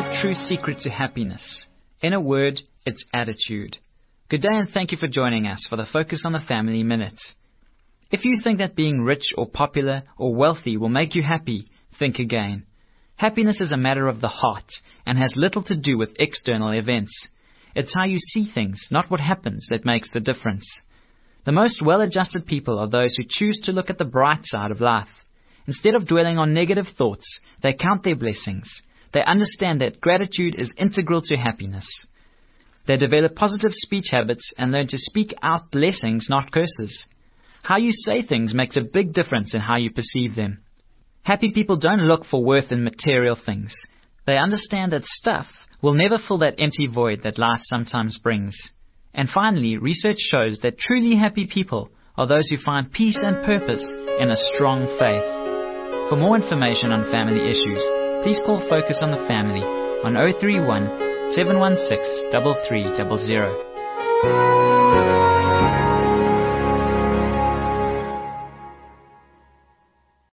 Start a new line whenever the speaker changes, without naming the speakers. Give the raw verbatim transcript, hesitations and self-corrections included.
true secret to happiness. In a word, it's attitude. Good day and thank you for joining us for the Focus on the Family Minute. If you think that being rich or popular or wealthy will make you happy, think again. Happiness is a matter of the heart and has little to do with external events. It's how you see things, not what happens, that makes the difference. The most well-adjusted people are those who choose to look at the bright side of life. Instead of dwelling on negative thoughts, they count their blessings. They understand that gratitude is integral to happiness. They develop positive speech habits and learn to speak out blessings, not curses. How you say things makes a big difference in how you perceive them. Happy people don't look for worth in material things. They understand that stuff will never fill that empty void that life sometimes brings. And finally, research shows that truly happy people are those who find peace and purpose in a strong faith. For more information on family issues, please call Focus on the Family on zero three one, seven one six, three three zero zero.